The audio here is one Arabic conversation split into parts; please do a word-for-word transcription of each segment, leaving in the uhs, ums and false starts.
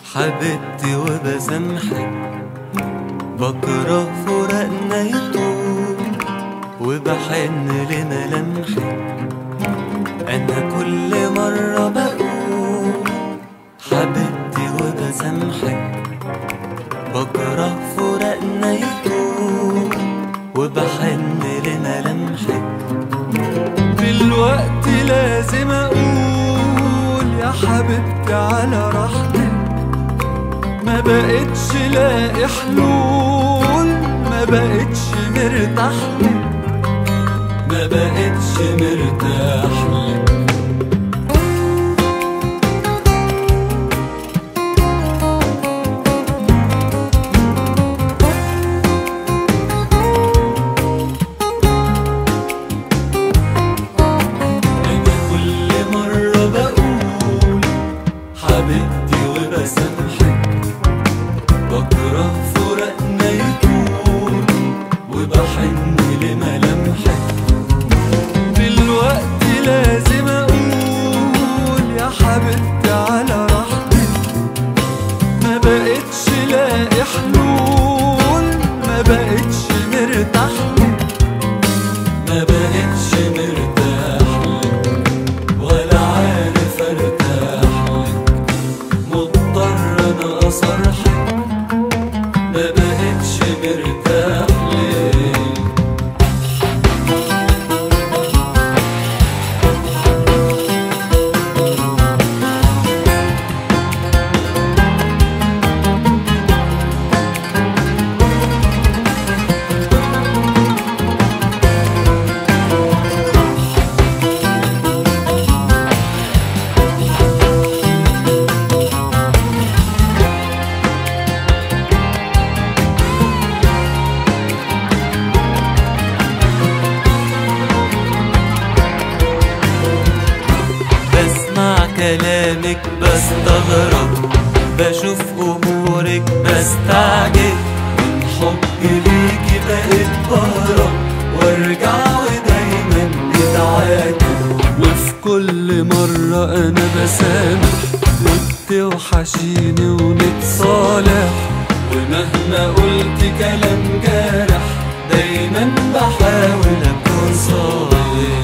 حبيبتي وبسامحك، بكره فراقنا يطول وبحن لملامحك. أنا كل مرة بقول حبيبتي وبسامحك، بكره فراقنا يطول وبحن لملامحك. دلوقتي لازم أقول يا حبيبتي على راحتك، ما بقتش لاقي حلول، ما بقتش مرتاح لك، ما بقتش مرتاح لك. أنا كل مرة بقول حبيبتي وبسامحك، بكره فراقنا يطول وبحن لملامحك. دلوقتي لازم اقول يا حبيبتي على راحتك، ما بقتش لاقي حلول، ما بقتش مرتاح لك، ما بقتش مرتاح لك، ولا عارف ارتاح لك. مضطر انا اصرحك، ما بقتش مرتاح لك. كلامك بستغرب، بشوف أمورك بستعجب، من حبي ليكي بقيت بهرب وارجع ودايما بتعاتب. وفي كل مرة أنا بسامح وبتوحشيني ونتصالح، ومهما قلت كلام جارح دايما بحاول أكون صالح.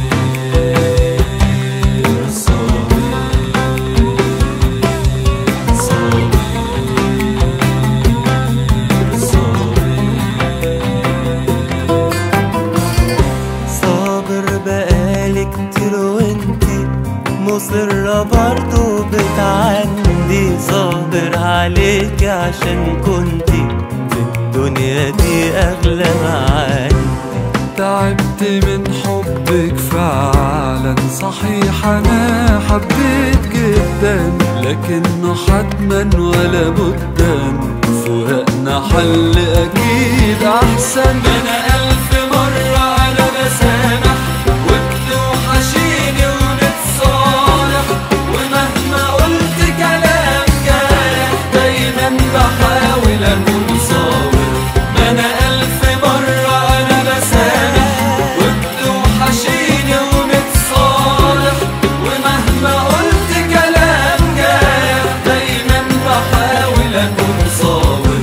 مصرة برضو بتعندي، صابر عليك عشان كنتي في الدنيا دي أغلى ما عندي. تعبت من حبك فعلا، صحيح أنا حبيت جدا، لكنه حتما ولا بدا فراقنا حل أكيد أحسن. أنا ألف مرة أنا بسامح وبتوحشيني ونتصالح، ومهما قلت كلام جارح دايما بحاول أكون صابر. ما أنا ألف مرة أنا بسامح وبتوحشيني ونتصالح، ومهما قلت كلام جارح دايما بحاول أكون صابر.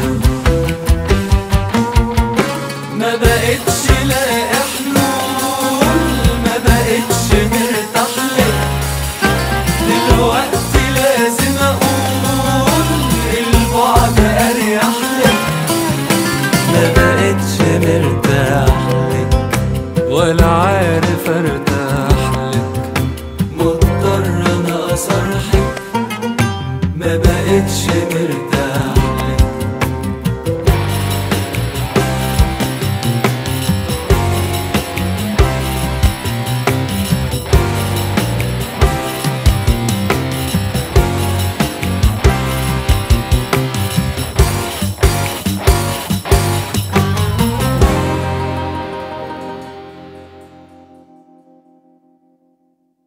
ما بقتش لاقي حلول، ما بقتش مرتاح لك. دلوقتي لازم اقول البعد اريح لك، ما بقتش مرتاح لك، ولا عارف ارتاح لك. مضطر انا اصرحك، ما بقتش مرتاح